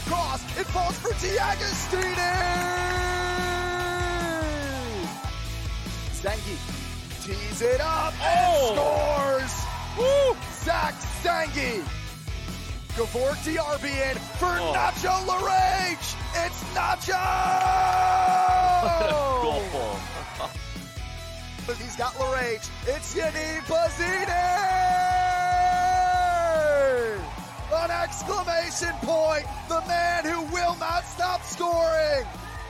cross. It falls for D'Agostini. Stange tees it up and scores. Woo! Zach Stange. Gavork DRB in for Nacho Larage. It's Nacho. He's got Larage. It's Yaniv Bazini. An exclamation point. The man who will not stop scoring.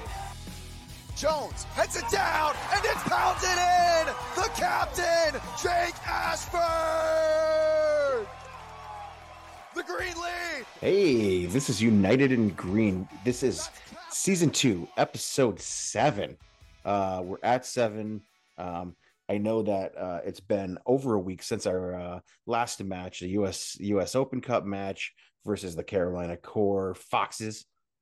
Jones heads it down, and it's pounded in! The captain, Jake Ashford! The green lead! Hey, this is United in Green. This is Season 2, Episode 7. We're at 7. I know that it's been over a week since our last match, the U.S. Open Cup match versus the Carolina Core Foxes.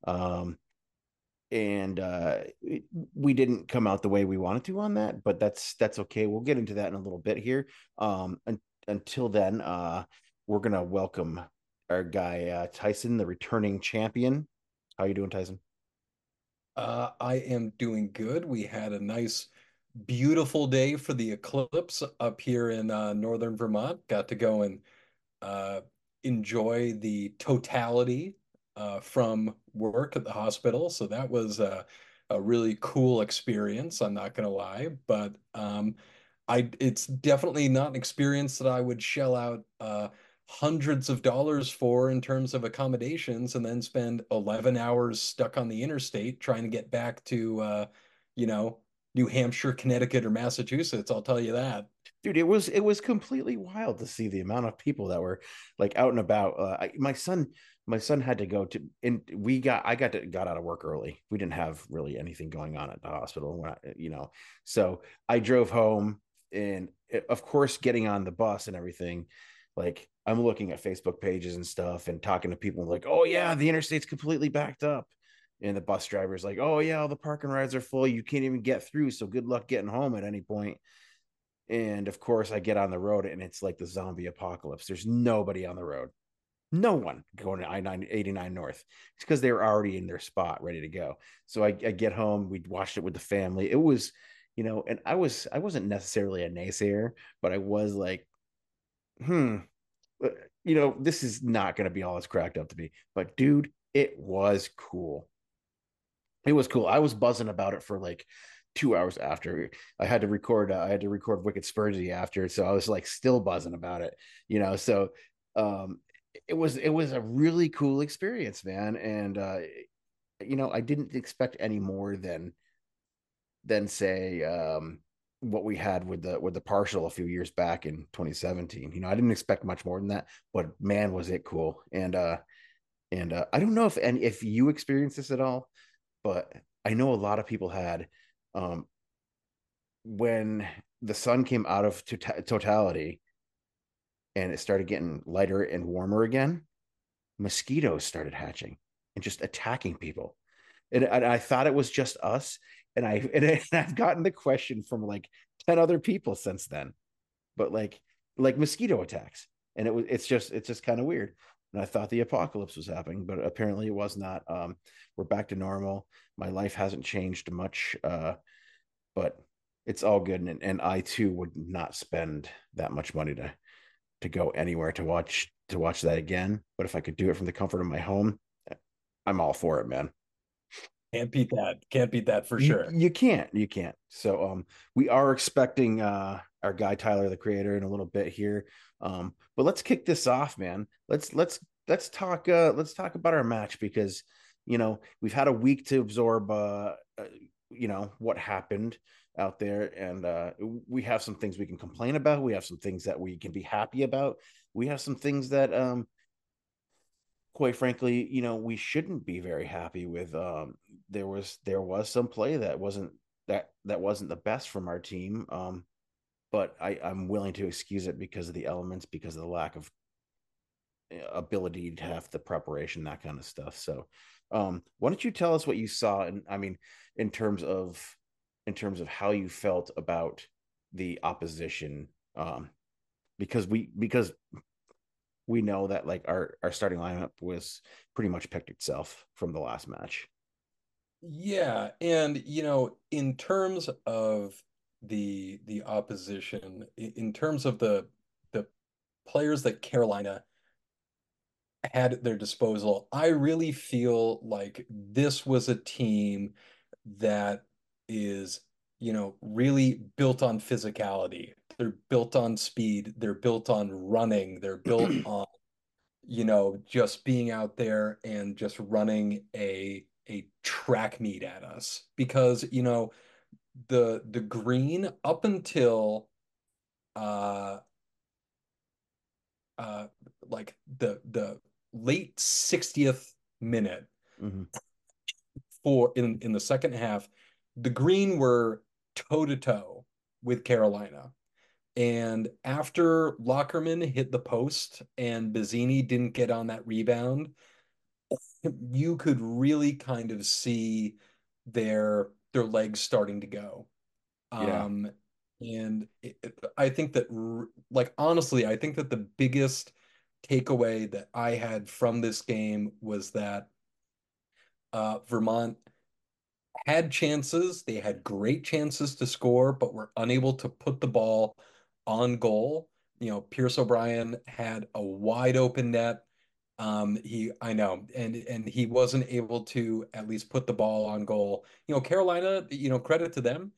And we didn't come out the way we wanted to on that, but that's okay. We'll get into that in a little bit here. Until then, we're gonna welcome our guy Tyson, the returning champion. How you doing, Tyson? I am doing good. We had a nice, beautiful day for the eclipse up here in northern Vermont. Got to go and enjoy the totality from work at the hospital. So that was a really cool experience. I'm not going to lie, but it's definitely not an experience that I would shell out hundreds of dollars for in terms of accommodations and then spend 11 hours stuck on the interstate trying to get back to, New Hampshire, Connecticut, or Massachusetts. I'll tell you that. Dude, it was completely wild to see the amount of people that were like out and about. My son had to go to, and got out of work early. We didn't have really anything going on at the hospital, so I drove home, and of course, getting on the bus and everything, like I'm looking at Facebook pages and stuff and talking to people like, oh yeah, the interstate's completely backed up. And the bus driver's like, oh yeah, all the parking rides are full. You can't even get through. So good luck getting home at any point. And of course, I get on the road and it's like the zombie apocalypse. There's nobody on the road. No one going to I-989 North. It's because they were already in their spot ready to go. So I get home. We watched it with the family. It was, and I wasn't necessarily a naysayer, but I was like, this is not going to be all it's cracked up to be. But dude, it was cool. It was cool. I was buzzing about it for like 2 hours after. I had to record Wicked Spursy after, so I was like still buzzing about it. So um, it was a really cool experience, man. And I didn't expect any more than say what we had with the partial a few years back in 2017. I didn't expect much more than that, but man, was it cool. And I don't know if you experienced this at all, but I know a lot of people had. Um, when the sun came out of totality and it started getting lighter and warmer again, mosquitoes started hatching and just attacking people. And I thought it was just us. And I've gotten the question from like 10 other people since then, but like mosquito attacks. And it's just kind of weird. And I thought the apocalypse was happening, but apparently it was not. We're back to normal. My life hasn't changed much, but it's all good. And I too would not spend that much money to go anywhere to watch that again. But if I could do it from the comfort of my home, I'm all for it, man. Can't beat that. Can't beat that for You sure. you can't. So we are expecting our guy Tyler the Creator in a little bit here. But let's kick this off, man. Let's talk about our match because we've had a week to absorb what happened out there, and we have some things we can complain about. We have some things that we can be happy about. We have some things that quite frankly, we shouldn't be very happy with. There was some play that wasn't the best from our team. But I'm willing to excuse it because of the elements, because of the lack of ability to have the preparation, that kind of stuff. So, why don't you tell us what you saw? And I mean, in terms of how you felt about the opposition, because we know that like our starting lineup was pretty much picked itself from the last match. Yeah, and in terms of the opposition, in terms of the players that Carolina had at their disposal, I really feel like this was a team that is, really built on physicality. They're built on speed, they're built on running, they're built on, just being out there and just running a track meet at us. Because, the green up until uh uh like the late 60th minute Mhm. for in the second half, the Green were toe to toe with Carolina. And after Lockerman hit the post and Bazzini didn't get on that rebound, you could really kind of see their legs starting to go. Yeah, Um, and I think that, like, honestly, I think that the biggest takeaway that I had from this game was that Vermont had chances. They had great chances to score, but were unable to put the ball on goal. Pierce O'Brien had a wide open net. I know, and he wasn't able to at least put the ball on goal. Carolina, credit to them.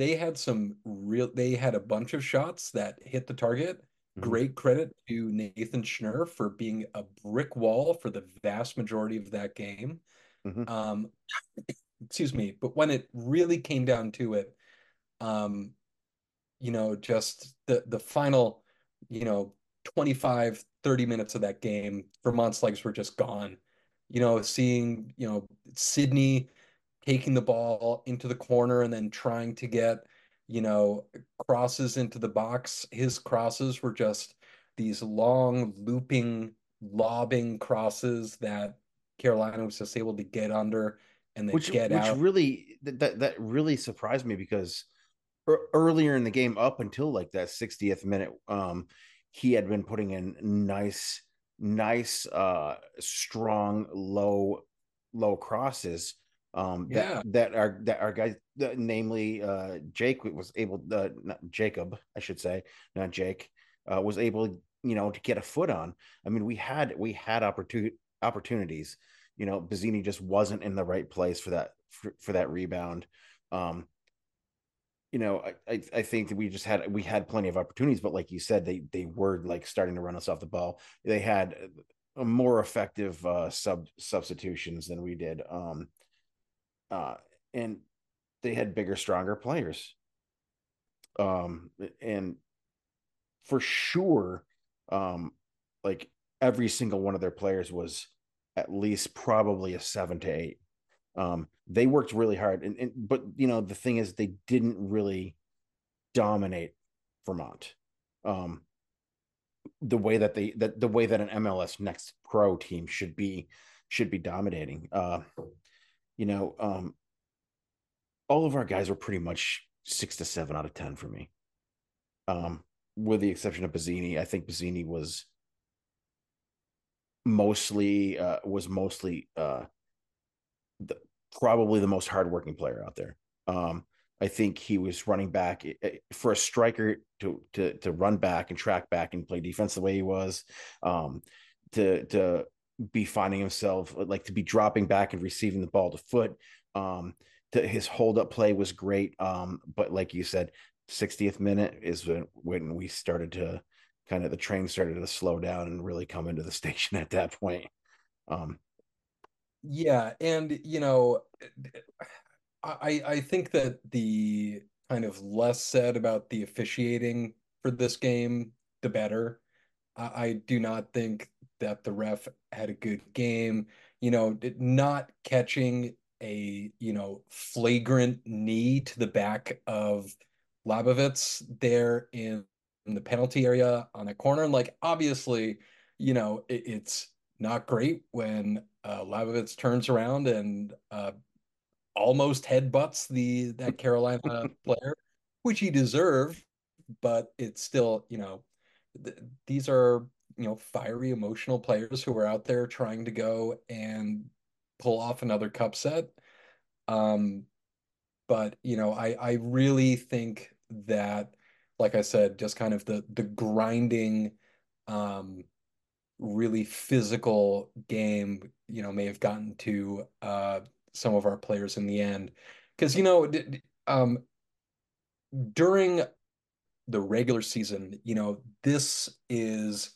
They had a bunch of shots that hit the target. hmm Great credit to Nathan Schnurr for being a brick wall for the vast majority of that game. hmm Um, excuse me, but when it really came down to it, um, just the final, you know, 25, 30 minutes of that game, Vermont's legs were just gone. Seeing, Sydney taking the ball into the corner and then trying to get, you know, crosses into the box. His crosses were just these long, looping, lobbing crosses that Carolina was just able to get under and then get which out. really that really surprised me because earlier in the game, up until like that 60th minute, he had been putting in nice, strong, low crosses. Yeah. That our guys, namely Jake was able, not Jacob, I should say, not Jake, was able, to get a foot on. I mean, we had opportunities. Bazzini just wasn't in the right place for that rebound. Um, I think that we had plenty of opportunities, but like you said, they were like starting to run us off the ball. They had a more effective substitutions than we did. Uh, and they had bigger, stronger players. And for sure, um, like every single one of their players was at least probably a 7 to 8. They worked really hard, but the thing is, they didn't really dominate Vermont. Um, the way that an MLS Next Pro team should be dominating. You know, um, all of our guys were pretty much 6 to 7 out of 10 for me. With the exception of Bazzini. I think Bazzini was mostly the, probably the most hardworking player out there. I think he was running back for a striker to run back and track back and play defense the way he was, to be finding himself like to be dropping back and receiving the ball to foot. His hold up play was great. But like you said, 60th minute is when we started to kind of the train started to slow down and really come into the station at that point. Um, Yeah, and I think that the kind of less said about the officiating for this game, the better. I do not think that the ref had a good game. Not catching a, flagrant knee to the back of Labovitz there in the penalty area on a corner. And like, obviously, it's not great when Labovitz turns around and almost headbutts that Carolina player, which he deserved, but it's still, these are fiery, emotional players who are out there trying to go and pull off another cup set. Um, but I really think that, like I said, just kind of the grinding, um, really physical game, may have gotten to some of our players in the end. Because, during the regular season, this is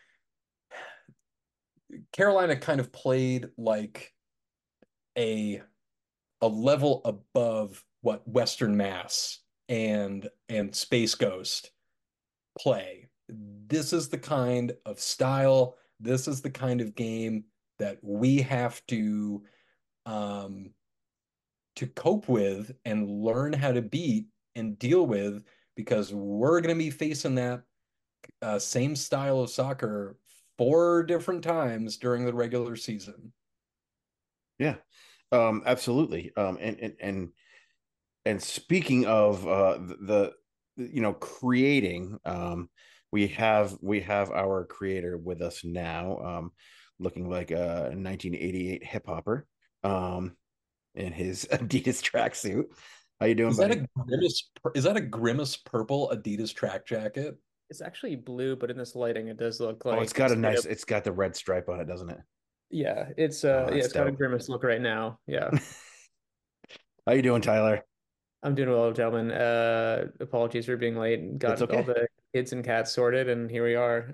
Carolina kind of played like a a level above what Western Mass and Space Ghost play. This is the kind of style, this is the kind of game that we have um, to cope with and learn how to beat and deal with because we're going to be facing that same style of soccer 4 different times during the regular season. Yeah, absolutely. And speaking of creating, we have our creator with us now, looking like a 1988 hip hopper, in his Adidas tracksuit. How you doing, Is that buddy? a Grimace? Is that a Grimace purple Adidas track jacket? It's actually blue, but in this lighting, it does look Oh, it's like got a straight nice. up. It's got the red stripe on it, doesn't it? Yeah, it's Oh, yeah, that's it's got a dope. grimace look right now. Yeah, How you doing, Tyler? I'm doing well, gentlemen. Apologies for being late. It's Got all okay. the kids and cats sorted, and here we are.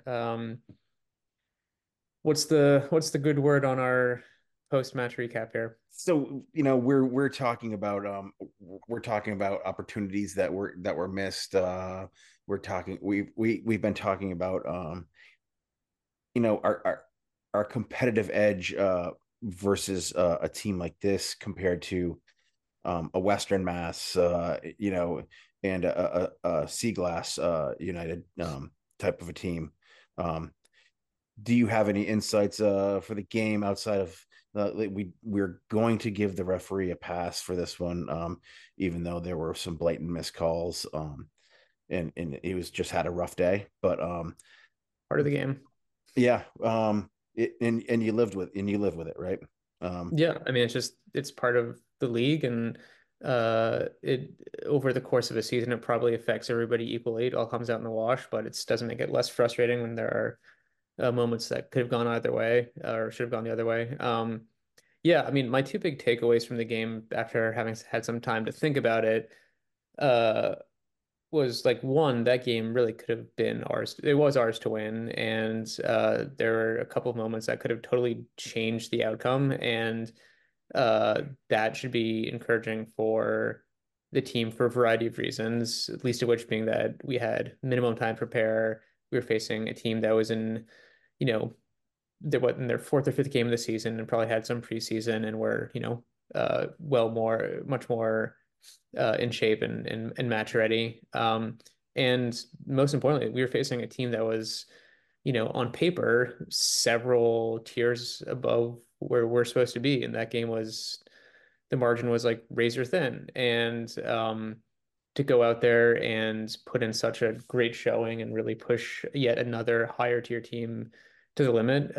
What's the good word on our post-match recap here? So we're talking about opportunities that were missed. We've been talking about our competitive edge versus a team like this compared to a Western Mass, and a Sea Glass United type of a team. Um, do you have any insights for the game outside of we're going to give the referee a pass for this one, even though there were some blatant missed calls, and he was just had a rough day, but Part of the game. yeah, and you live with it, right? um Yeah, I mean it's part of the league, and it over the course of a season it probably affects everybody equally. It all comes out in the wash, but it doesn't make it less frustrating when there are moments that could have gone either way or should have gone the other way. Yeah, I mean, my two big takeaways from the game after having had some time to think about it uh, was like one, that game really could have been ours. It was ours to win, and there were a couple of moments that could have totally changed the outcome, and that should be encouraging for the team for a variety of reasons, least of which being that we had minimum time to prepare. We were facing a team that was in, you know, in their fourth or fifth game of the season and probably had some preseason and were, much more in shape and match ready. And most importantly, we were facing a team that was, on paper, several tiers above where we're supposed to be. And that game was the margin was like razor thin. And to go out there and put in such a great showing and really push yet another higher tier team to the limit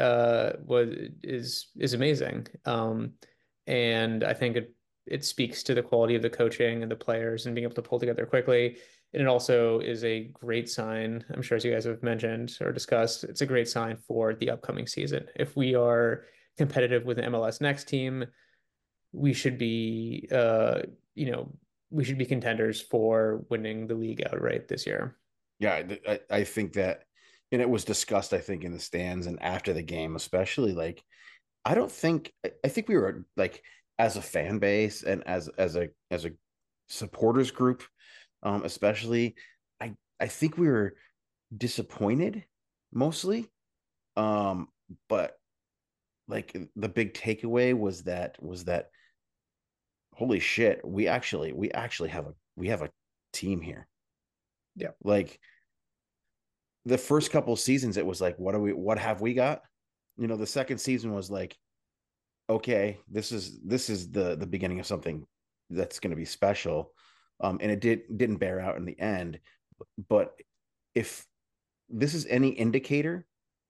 is amazing. And I think it speaks to the quality of the coaching and the players and being able to pull together quickly. And it also is a great sign. I'm sure, as you guys have mentioned or discussed, it's a great sign for the upcoming season. If we are competitive with the MLS Next team, we should be, you know, we should be contenders for winning the league outright this year. yeah, I think that, and it was discussed, I think, in the stands and after the game, especially. Like, I think we were like, as a fan base and as a supporters group, especially, I think we were disappointed mostly. But like the big takeaway was that holy shit, we actually have a team here. Yeah. Like, the first couple seasons, it was like, what have we got? The second season was like, okay, this is the beginning of something that's going to be special. And it didn't bear out in the end. But if this is any indicator,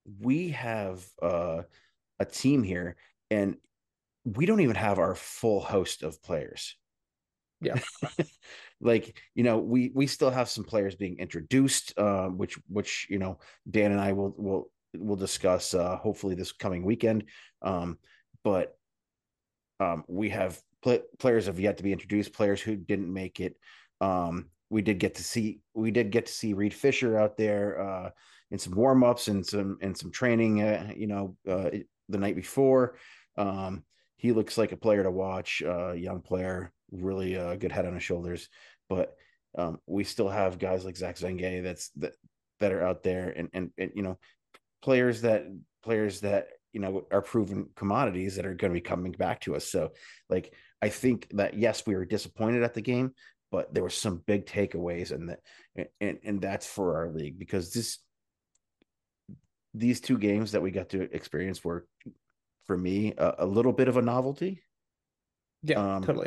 we have a team here, and we don't even have our full host of players. Yeah. Like, we still have some players being introduced, which Dan and I will discuss hopefully this coming weekend. But we have players have yet to be introduced, players who didn't make it. We did get to see Reed Fisher out there in some warm-ups and some training, the night before. He looks like a player to watch, young player, really good head on his shoulders. But we still have guys like Zach Zengue that are out there, and players that are proven commodities that are going to be coming back to us. So, like, I think that, yes, we were disappointed at the game, but there were some big takeaways, and that's for our league, because these two games that we got to experience were, for me, a little bit of a novelty. Yeah, totally.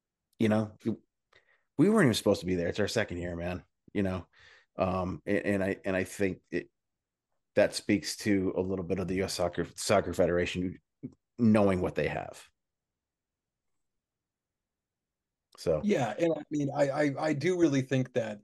We weren't even supposed to be there. It's our second year, man. And I think that speaks to a little bit of the U.S. Soccer Federation knowing what they have. So Yeah, and I mean, I do really think that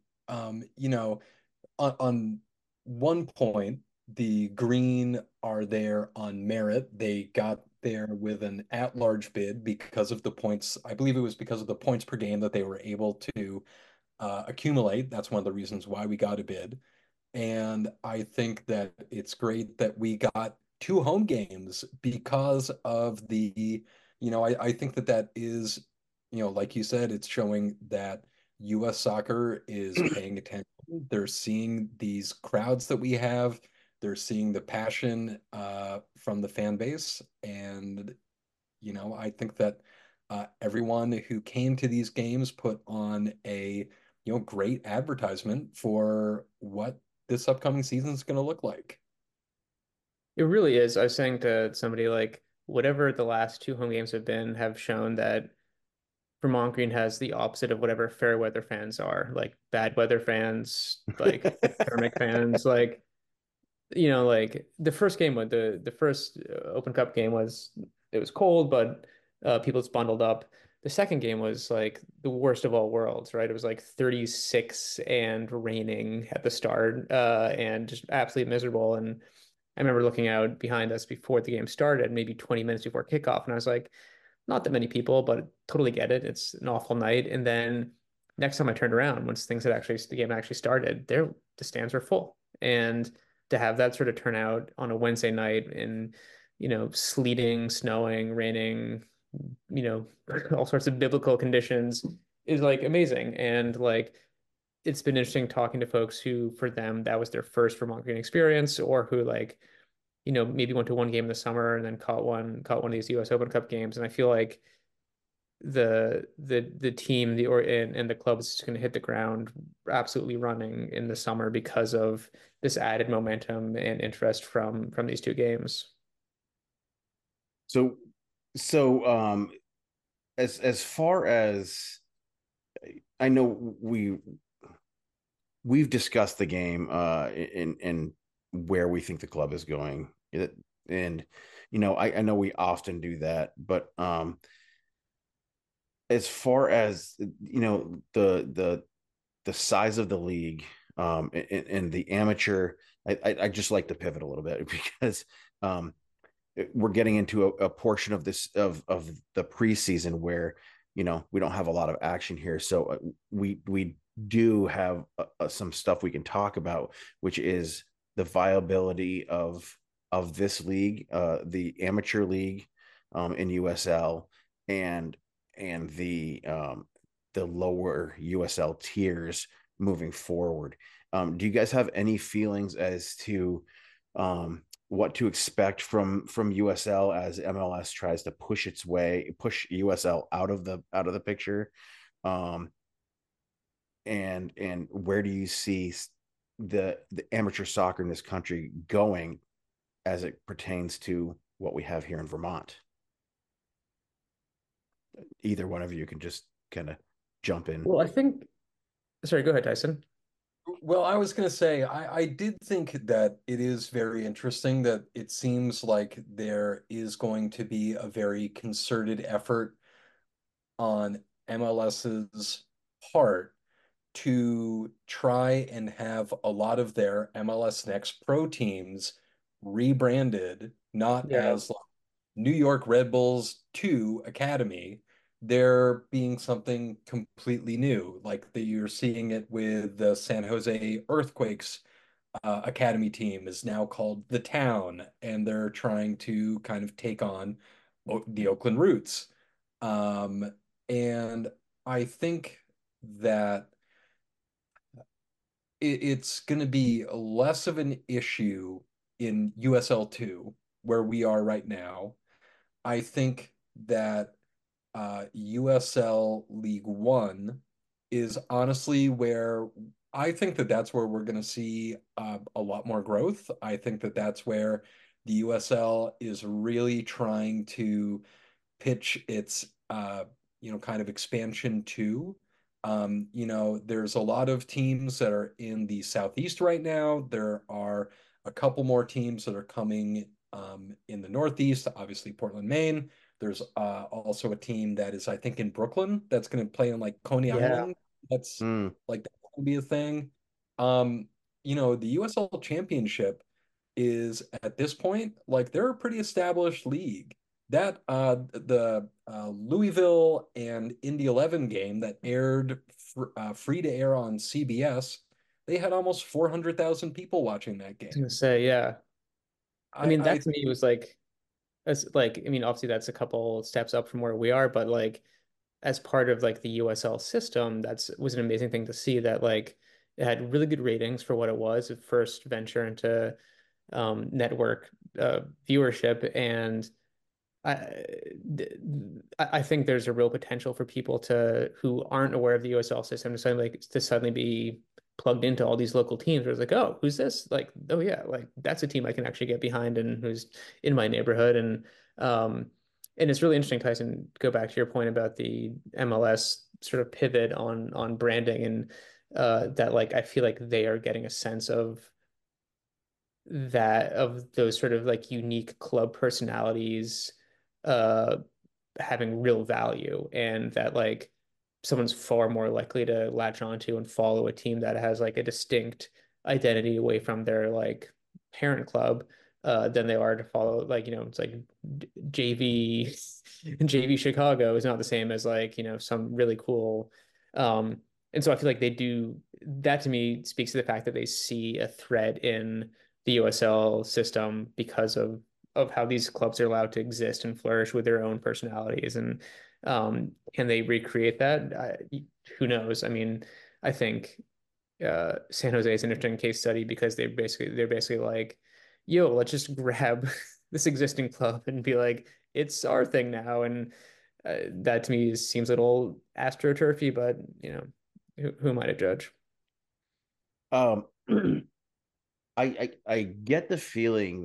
on one point, the Green are there on merit. They got there with an at-large bid because of the points. I believe it was because of the points per game that they were able to accumulate. That's one of the reasons why we got a bid. And I think that it's great that we got two home games because of I think that is, like you said, it's showing that US soccer is paying attention. They're seeing these crowds that we have. They're seeing the passion from the fan base. And, I think that everyone who came to these games put on a, great advertisement for what this upcoming season is going to look like. It really is. I was saying to somebody, like, whatever the last two home games have been have shown that Vermont Green has the opposite of whatever fair weather fans are, like bad weather fans, like thermic fans, like, like the first game with the first Open Cup game it was cold, but people just bundled up. The second game was like the worst of all worlds, right? It was like 36 and raining at the start, and just absolutely miserable. And I remember looking out behind us before the game started, maybe 20 minutes before kickoff, and I was like, not that many people, but totally get it. It's an awful night. And then next time I turned around, once the game actually started, the stands were full. And to have that sort of turnout on a Wednesday night in, sleeting, snowing, raining, all sorts of biblical conditions is like amazing. And like, it's been interesting talking to folks who, for them, that was their first Vermont Green experience, or who like, maybe went to one game in the summer and then caught one of these US Open Cup games. And I feel like the team, and the club is just going to hit the ground absolutely running in the summer because of this added momentum and interest from these two games. so as far as I know, we've discussed the game and where we think the club is going. And I know we often do that, but as far as the size of the league, and the amateur, I just like to pivot a little bit because we're getting into a portion of this of the preseason where we don't have a lot of action here. So we do have some stuff we can talk about, which is the viability of this league, the amateur league in USL, and the lower USL tiers moving forward. Do you guys have any feelings as to what to expect from USL as MLS tries to push USL out of the picture? And where do you see the amateur soccer in this country going as it pertains to what we have here in Vermont? Either one of you can just kind of jump in. Well, sorry, go ahead, Tyson. Well, I was going to say, I did think that it is very interesting that it seems like there is going to be a very concerted effort on MLS's part to try and have a lot of their MLS Next Pro teams rebranded, not Yeah. as like New York Red Bulls 2 Academy. They're being something completely new. Like that you're seeing it with the San Jose Earthquakes Academy team is now called The Town, and they're trying to kind of take on the Oakland Roots. Um, and I think that it's going to be less of an issue in USL 2, where we are right now. I think that USL League One is honestly where I think that that's where we're going to see a lot more growth. I think that that's where the USL is really trying to pitch its kind of expansion to. There's a lot of teams that are in the Southeast right now. There are a couple more teams that are coming in the Northeast, obviously Portland, Maine. There's also a team that is, I think, in Brooklyn that's going to play in like Coney Yeah. Island. That's Mm. like that's going to be a thing. The USL Championship is at this point like they're a pretty established league. That the Louisville and Indy 11 game that aired free to air on CBS, they had almost 400,000 people watching that I was gonna game. say, yeah. I mean, I that to me was like, as like, I mean, obviously that's a couple steps up from where we are, but like as part of like the USL system, that's was an amazing thing to see that like it had really good ratings for what it was, a first venture into network viewership. And I I think there's a real potential for people to who aren't aware of the USL system to suddenly be plugged into all these local teams where it's like, oh, who's this? Like, oh yeah, like that's a team I can actually get behind and who's in my neighborhood. Um and it's really interesting, Tyson, go back to your point about the MLS sort of pivot on branding and that like I feel like they are getting a sense of those sort of like unique club personalities uh having real value, and that like someone's far more likely to latch onto and follow a team that has like a distinct identity away from their like parent club than they are to follow like it's like JV JV Chicago is not the same as like some really cool and so I feel like they do that. To me speaks to the fact that they see a thread in the USL system because of how these clubs are allowed to exist and flourish with their own personalities. And can they recreate that? Who knows? I mean, I think San Jose is an interesting case study because they're basically like, yo, let's just grab this existing club and be like, it's our thing now. And that to me seems a little astroturfy, but who am I to judge? Um, I get the feeling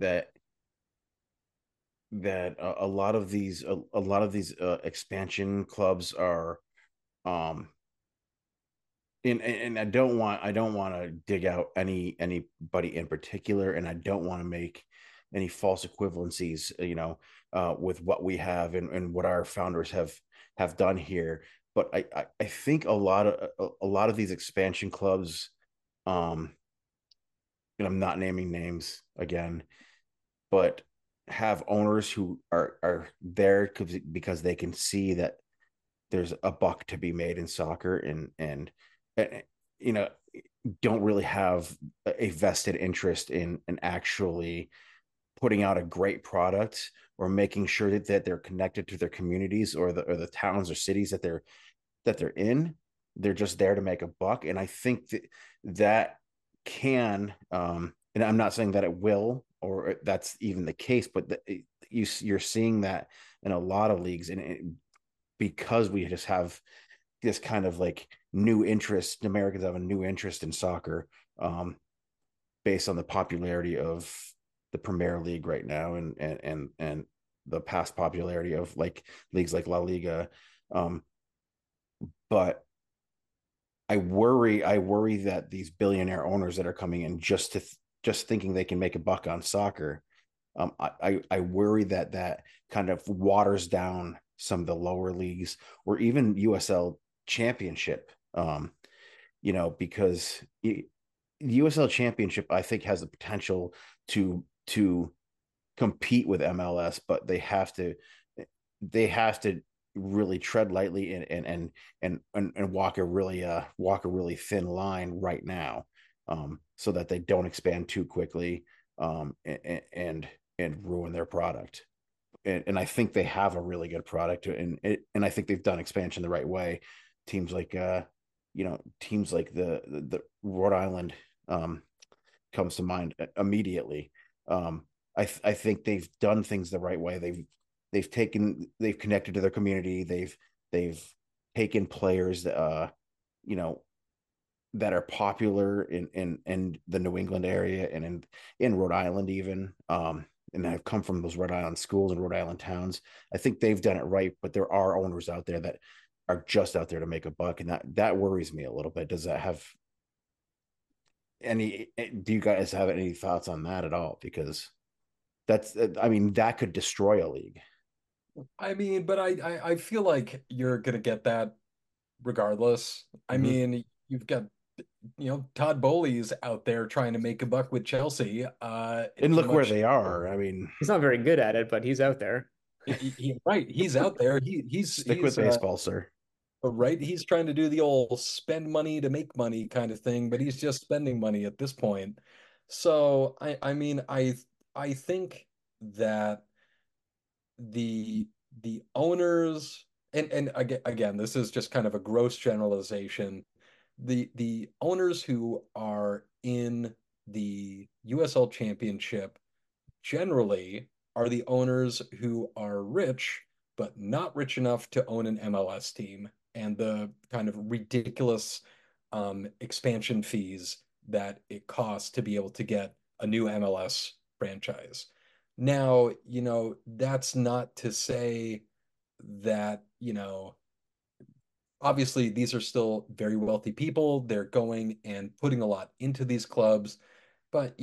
that a lot of these expansion clubs are um and I don't want to dig out anybody in particular, and I don't want to make any false equivalencies, with what we have and what our founders have done here. But I think a lot of these expansion clubs, um, and I'm not naming names again, but have owners who are there because they can see that there's a buck to be made in soccer, and you know don't really have a vested interest in actually putting out a great product or making sure that they're connected to their communities or the towns or cities that they're in. They're just there to make a buck, and I think that can, and I'm not saying that it will or that's even the case, but you're seeing that in a lot of leagues, and because we just have this kind of like new interest. Americans have a new interest in soccer, based on the popularity of the Premier League right now, and the past popularity of like leagues like La Liga. But I worry that these billionaire owners that are coming in just thinking they can make a buck on soccer, I worry that that kind of waters down some of the lower leagues or even USL Championship. Because the USL Championship I think has the potential to compete with MLS, but they have to really tread lightly and walk a really thin line right now, so that they don't expand too quickly, and ruin their product. And I think they have a really good product, and I think they've done expansion the right way. Teams like teams like the Rhode Island comes to mind immediately. I think they've done things the right way. They've connected to their community. They've taken players you know that are popular in the New England area and in Rhode Island even, and have come from those Rhode Island schools and Rhode Island towns. I think they've done it right, but there are owners out there that are just out there to make a buck, and that worries me a little bit. Does that have any? Do you guys have any thoughts on that at all? Because I mean, that could destroy a league. I mean, but I feel like you're gonna get that regardless. I Mhm. mean, you've got Todd Bowley's out there trying to make a buck with Chelsea. And In a look where much they are. I mean, He's not very good at it, but he's out there. right, he's out there. stick with baseball, sir. Right. He's trying to do the old spend money to make money kind of thing, but he's just spending money at this point. So I mean I think that the the owners and again this is just kind of a gross generalization. The owners who are in the USL Championship generally are the owners who are rich, but not rich enough to own an MLS team, and the kind of ridiculous expansion fees that it costs to be able to get a new MLS franchise. Now, that's not to say that, obviously these are still very wealthy people. They're going and putting a lot into these clubs, but,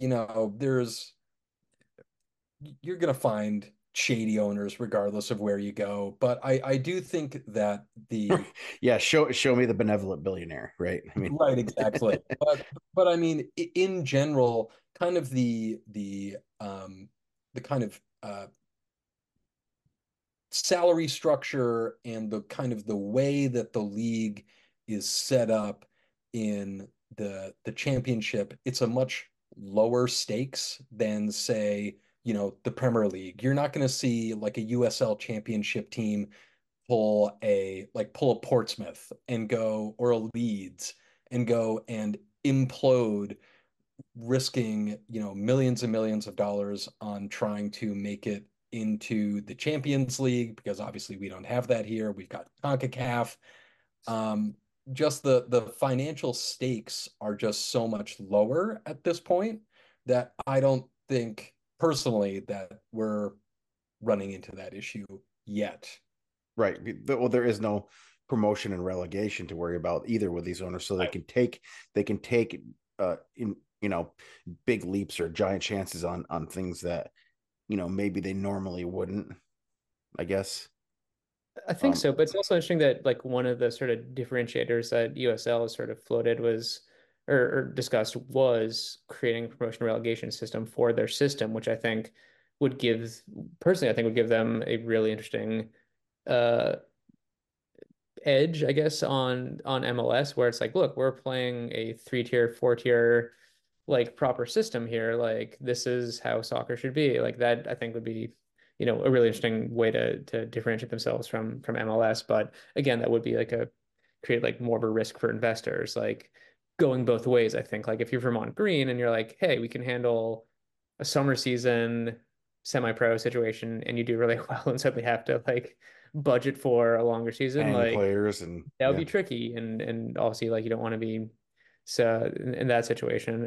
you're going to find shady owners regardless of where you go. But I do think that Yeah, show me the benevolent billionaire, right? I mean, right, exactly. But I mean, in general, kind of the kind of salary structure and the kind of the way that the league is set up in the championship, it's a much lower stakes than say, the Premier League. You're not going to see like a USL championship team pull a Portsmouth and go, or a Leeds and go and implode, risking, millions and millions of dollars on trying to make it into the Champions League, because obviously we don't have that here. We've got CONCACAF. Um, just the financial stakes are just so much lower at this point that I don't think personally that we're running into that issue yet. right. Well, there is no promotion and relegation to worry about either with these owners, so they can take in big leaps or giant chances on things that maybe they normally wouldn't, I guess. I think Um, so, but it's also interesting that like one of the sort of differentiators that USL has sort of floated was or discussed was creating a promotion relegation system for their system, which I think would give personally, I think would give them a really interesting uh edge, I guess, on MLS, where it's like, look, we're playing a three-tier, four-tier like proper system here. Like this is how soccer should be. Like that, I think would be, a really interesting way to differentiate themselves from MLS. But again, that would be like a create like more of a risk for investors, like going both ways. I think like if you're Vermont Green and you're like, hey, we can handle a summer season semi-pro situation and you do really well and suddenly have to like budget for a longer season, Paying like players and that would yeah, be tricky and obviously like you don't want to be so in that situation.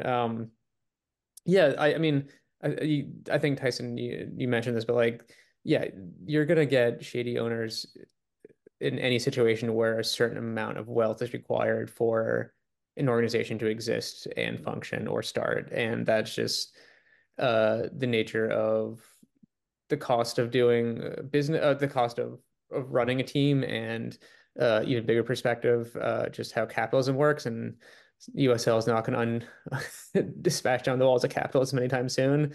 Yeah, I mean, I think Tyson, you mentioned this, but like, yeah, you're gonna get shady owners in any situation where a certain amount of wealth is required for an organization to exist and function or start. And that's just the nature of the cost of doing business, the cost of running a team, and even bigger perspective, just how capitalism works. And USL is not going to dispatch down the walls of capitalism anytime soon.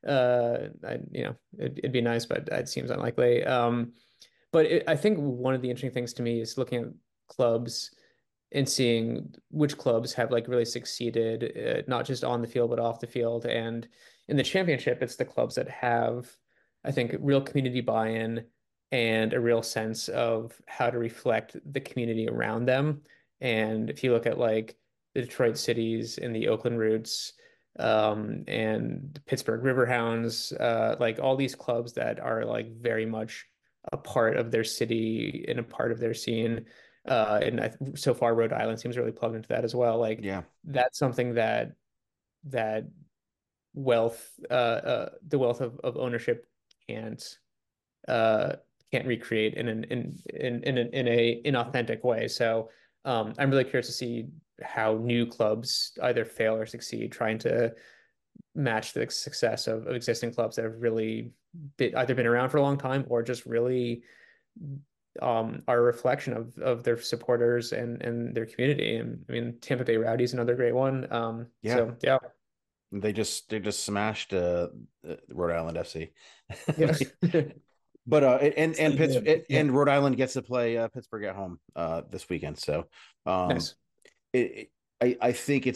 It'd be nice, but it seems unlikely. I think one of the interesting things to me is looking at clubs and seeing which clubs have like really succeeded, not just on the field but off the field. And in the championship, it's the clubs that have, I think, real community buy-in and a real sense of how to reflect the community around them. And if you look at like the Detroit Cities and the Oakland Roots, and the Pittsburgh Riverhounds, like all these clubs that are like very much a part of their city and a part of their scene. So far, Rhode Island seems really plugged into that as well. Like, Yeah. that's something that wealth, the wealth of ownership can't uh, can't recreate in a inauthentic way. So I'm really curious to see how new clubs either fail or succeed trying to match the success of existing clubs that have really either been around for a long time or just really are a reflection of their supporters and their community. And I mean, Tampa Bay Rowdy is another great one. Yeah. So yeah. They just smashed Rhode Island FC. Yeah. But Yeah. and Rhode Island gets to play Pittsburgh at home this weekend. So Nice. I think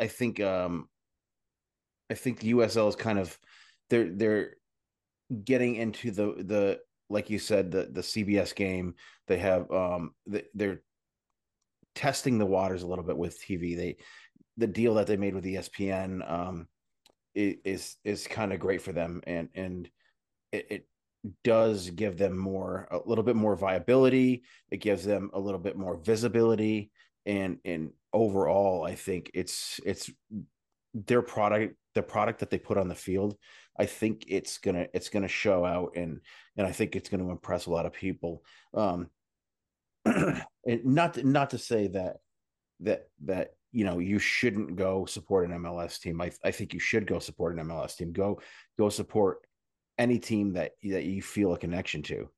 I think the USL is kind of they're getting into the like you said, the CBS game. They have they're testing the waters a little bit with TV. The deal that they made with ESPN is kind of great for them, and it does give them a little bit more viability. It gives them a little bit more visibility, and overall, I think it's their product, the product that they put on the field. I think it's gonna show out, and I think it's gonna impress a lot of people. And not to say that you shouldn't go support an MLS team. I think you should go support an MLS team. Go support any team that you feel a connection to.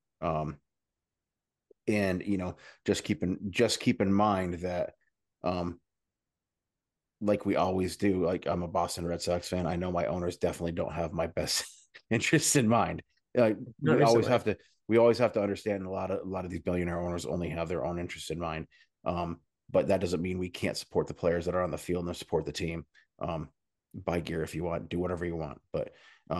And just keep in mind that like we always do, like I'm a Boston Red Sox fan. I know my owners definitely don't have my best interests in mind. We always have to understand a lot of these billionaire owners only have their own interests in mind. But that doesn't mean we can't support the players that are on the field and support the team. Buy gear if you want, do whatever you want, but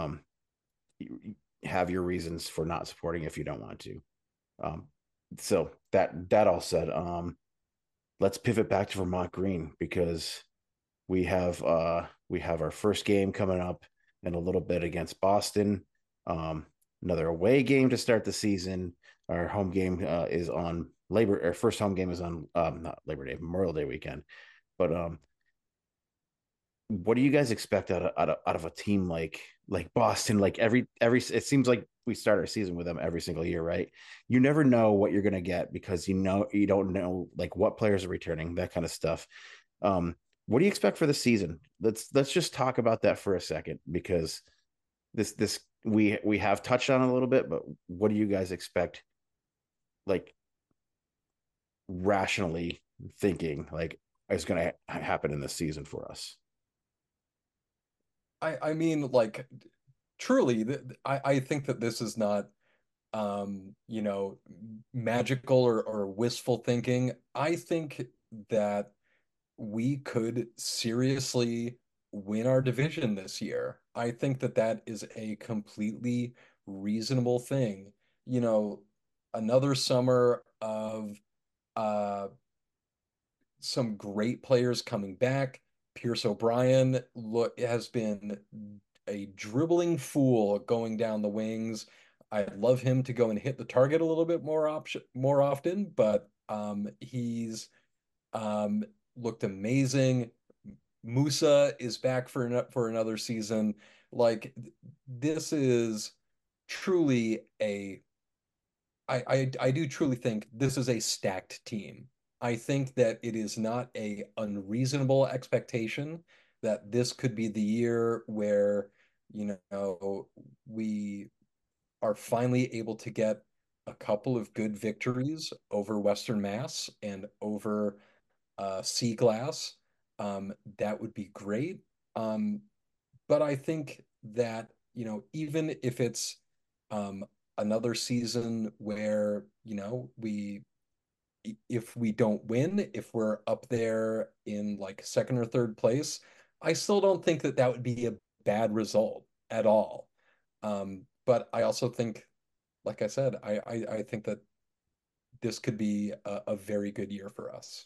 have your reasons for not supporting if you don't want to. So that all said, let's pivot back to Vermont Green, because we have our first game coming up in a little bit against Boston. Another away game to start the season. Our home game is on our first home game is on not Labor Day, Memorial Day weekend. But what do you guys expect out of a team like Boston? Like every it seems like we start our season with them every single year, right? You never know what you're gonna get because you don't know like what players are returning, that kind of stuff. What do you expect for the season? Let's just talk about that for a second, because this we have touched on a little bit, but what do you guys expect, like rationally thinking, like is going to happen in this season for us? I mean, like, truly, I think that this is not, magical or wistful thinking. I think that we could seriously win our division this year. I think that that is a completely reasonable thing. Another summer of uh, some great players coming back. Pierce O'Brien has been a dribbling fool going down the wings. I'd love him to go and hit the target a little bit more often, but he's looked amazing. Musa is back for another season. Like, this is truly I do truly think this is a stacked team. I think that it is not a unreasonable expectation that this could be the year where, we are finally able to get a couple of good victories over Western Mass and over Sea Glass. That would be great. Um, but I think that, even if it's um, another season where, if we don't win, if we're up there in like second or third place, I still don't think that that would be a bad result at all. But I also think, like I said, I think that this could be a very good year for us.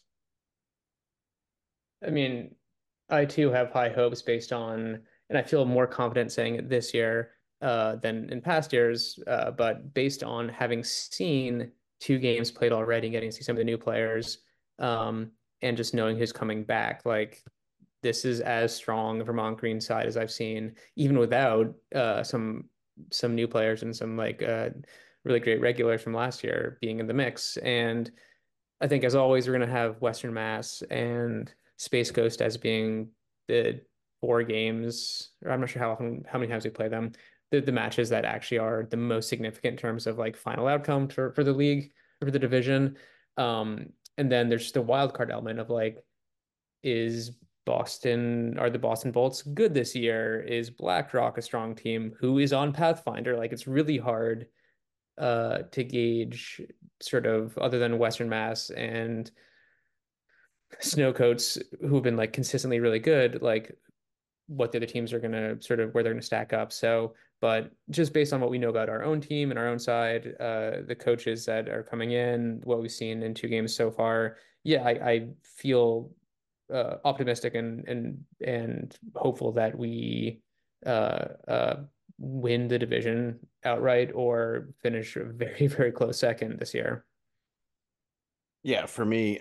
I mean, I too have high hopes based on, and I feel more confident saying it this year than in past years. But based on having seen two games played already, and getting to see some of the new players, and just knowing who's coming back, like this is as strong a Vermont Green side as I've seen, even without some new players and some like really great regulars from last year being in the mix. And I think as always, we're going to have Western Mass and Space Coast as being the four games, or I'm not sure how many times we play them, the matches that actually are the most significant in terms of like final outcome for the league or for the division. And then there's just a wild card element of like, is are the Boston Bolts good this year? Is BlackRock a strong team? Who is on Pathfinder? Like it's really hard to gauge sort of other than Western Mass and Snowcoats who've been like consistently really good, like what the other teams are going to sort of where they're going to stack up. So, but just based on what we know about our own team and our own side, the coaches that are coming in, what we've seen in two games so far, yeah, I feel optimistic and hopeful that we uh, uh, win the division outright or finish a very, very close second this year. Yeah, for me,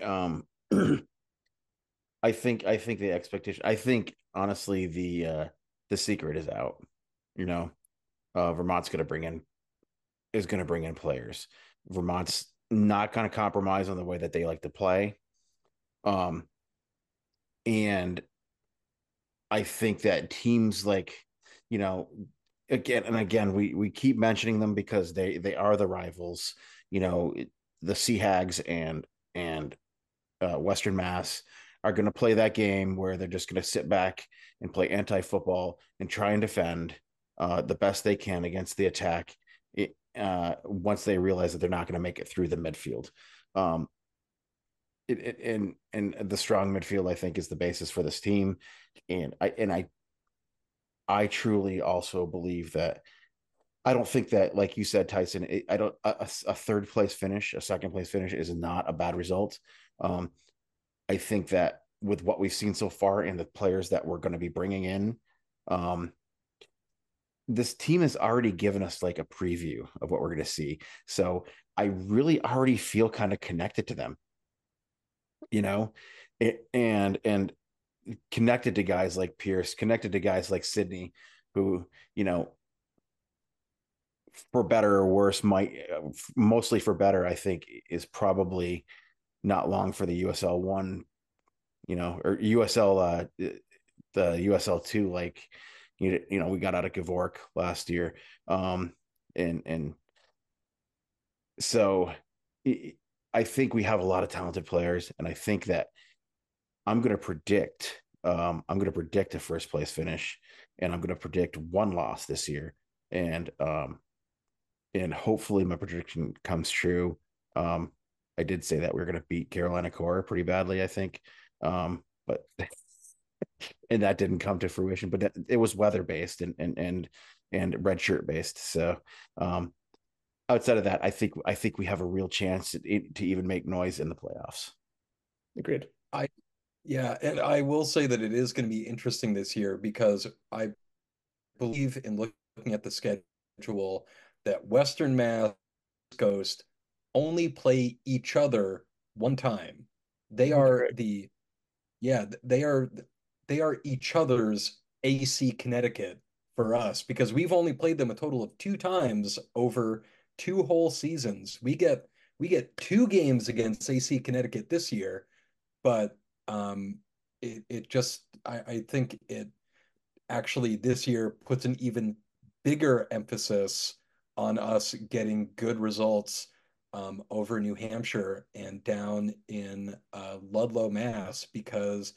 I think the expectation. I think honestly the secret is out. You know, Vermont's going to bring in is going to bring in players. Vermont's not going to compromise on the way that they like to play. Um, and I think that teams like, you know, again and again, we keep mentioning them because they are the rivals. You know, the Sea Hags and Western Mass are going to play that game where they're just going to sit back and play anti-football and try and defend the best they can against the attack. Once they realize that they're not going to make it through the midfield. Um, and the strong midfield, I think, is the basis for this team. And I truly also believe that I don't think that, like you said, Tyson, I don't a third place finish, a second place finish is not a bad result. Um, I think that with what we've seen so far and the players that we're going to be bringing in, um, this team has already given us like a preview of what we're going to see. So I really already feel kind of connected to them, you know, and connected to guys like Pierce, connected to guys like Sydney, who, you know, for better or worse, might mostly for better, I think is probably not long for the USL one, you know, or USL, the USL two, like, you know, we got out of Gavork last year. And so I think we have a lot of talented players, and I think that I'm going to predict a first place finish, and I'm going to predict one loss this year. And hopefully my prediction comes true. I did say that we are going to beat Carolina Core pretty badly, I think. But and that didn't come to fruition, but it was weather based and red shirt based. So outside of that, I think we have a real chance to even make noise in the playoffs. Agreed. Yeah, and I will say that it is going to be interesting this year because I believe in looking at the schedule that Western Mass Coast only play each other one time. They That's are right. the Yeah, they are each other's AC Connecticut for us because we've only played them a total of two times over 2 whole seasons. We get 2 games against AC Connecticut this year, but it just I think it actually this year puts an even bigger emphasis on us getting good results over New Hampshire and down in Ludlow, Mass, because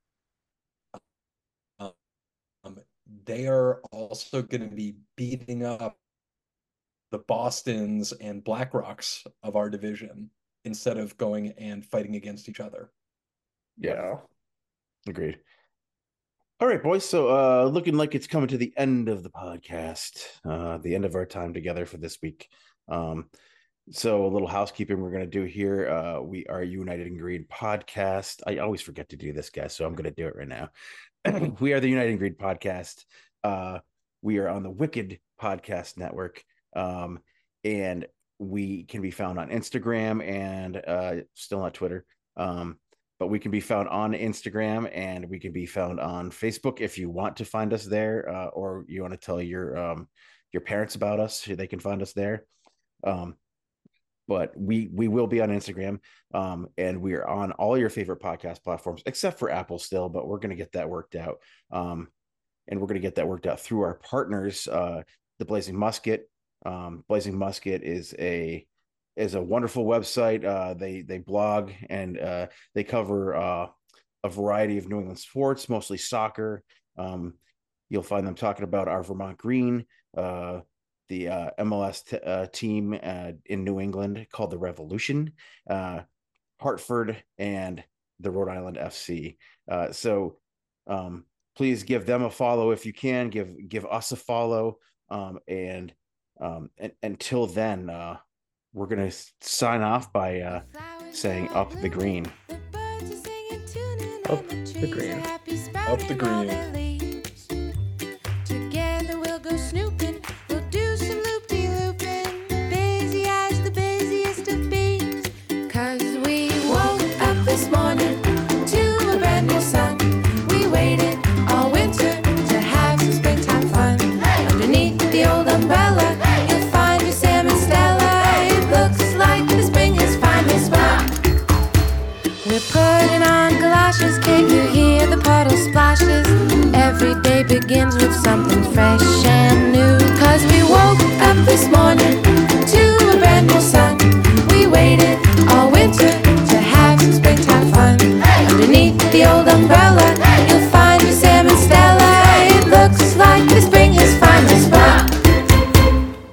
they are also going to be beating up the Bostons and Blackrocks of our division instead of going and fighting against each other. Yeah. Agreed. All right, boys. So looking like it's coming to the end of the podcast, the end of our time together for this week. So a little housekeeping we're going to do here. We are United in Green podcast. I always forget to do this, guys, so I'm going to do it right now. We are the United in Green podcast. We are on the Wicked Podcast Network. And we can be found on Instagram and still not Twitter. But we can be found on Instagram and we can be found on Facebook if you want to find us there, or you want to tell your parents about us, they can find us there. But we will be on Instagram, and we are on all your favorite podcast platforms except for Apple still, but we're going to get that worked out. And we're going to get that worked out through our partners, the Blazing Musket. Blazing Musket is a wonderful website. They blog and they cover a variety of New England sports, mostly soccer. You'll find them talking about our Vermont Green, the MLS team in New England called the Revolution, Hartford, and the Rhode Island FC. So please give them a follow if you can. Give us a follow. And until then, we're going to sign off by saying up the green. Up the green. Up the green. Together we'll go snooping. We'll do some loopy-looping. Busy as the busiest of bees. 'Cause we woke up this morning to a brand new sun. We waited all winter to have some springtime fun. Underneath the old umbrella, you'll find your Sam and Stella. It looks like the spring has finally sprung. We're putting on galoshes, can't you hear the puddle splashes? Every day begins with something